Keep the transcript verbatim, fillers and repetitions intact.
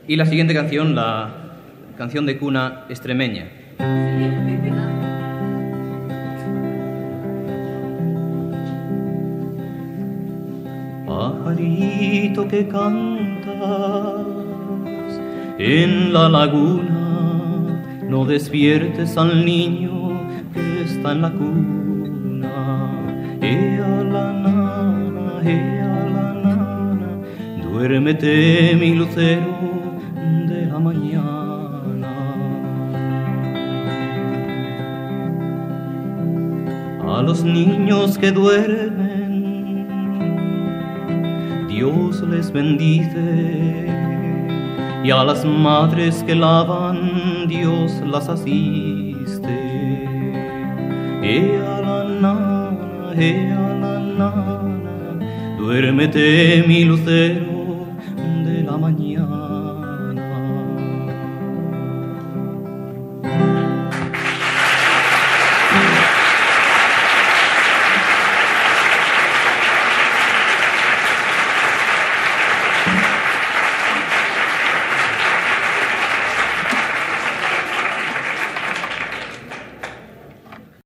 Y la siguiente canción, la canción de cuna extremeña. Pajarito que cantas en la laguna, no despiertes al niño que está en la cuna. Ea la nana, ea la nana, duérmete mi lucero de la mañana. A los niños que duermen Dios les bendice, y a las madres que lavan Dios las asiste. Ea la nana, ea la nana, duérmete mi lucero